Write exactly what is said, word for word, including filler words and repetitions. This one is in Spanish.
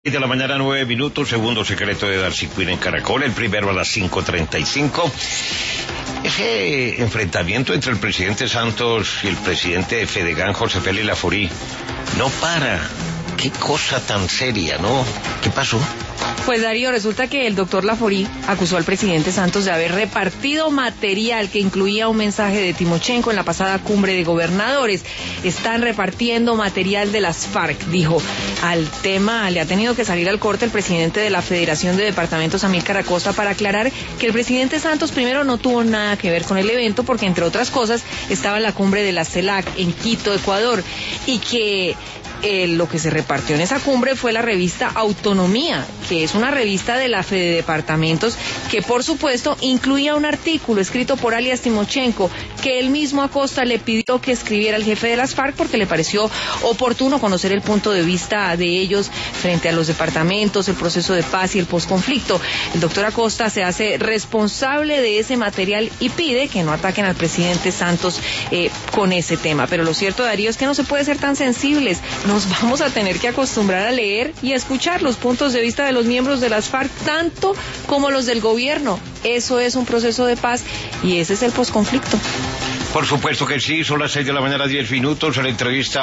De la mañana, nueve minutos, segundo secreto de Darcy Quinn en Caracol, el primero a las cinco treinta y cinco. Ese enfrentamiento entre el presidente Santos y el presidente de Fedegan, José Félix Laforí, no para. Qué cosa tan seria, ¿no? ¿Qué pasó? Pues Darío, resulta que el doctor Laforí acusó al presidente Santos de haber repartido material que incluía un mensaje de Timochenko en la pasada cumbre de gobernadores. Están repartiendo material de las FARC, dijo. Al tema le ha tenido que salir al corte el presidente de la Federación de Departamentos, Amílcar Acosta, para aclarar que el presidente Santos primero no tuvo nada que ver con el evento porque, entre otras cosas, estaba en la cumbre de la CELAC en Quito, Ecuador, y que Eh, lo que se repartió en esa cumbre fue la revista Autonomía, que es una revista de la Fede Departamentos que, por supuesto, incluía un artículo escrito por alias Timochenko que él mismo Acosta le pidió que escribiera el jefe de las FARC porque le pareció oportuno conocer el punto de vista de ellos frente a los departamentos, el proceso de paz y el posconflicto. El doctor Acosta se hace responsable de ese material y pide que no ataquen al presidente Santos eh, con ese tema. Pero lo cierto, Darío, es que no se puede ser tan sensibles. Nos vamos a tener que acostumbrar a leer y a escuchar los puntos de vista de los miembros de las FARC, tanto como los del gobierno. Eso es un proceso de paz y ese es el posconflicto. Por supuesto que sí, son las seis de la mañana, diez minutos, en la entrevista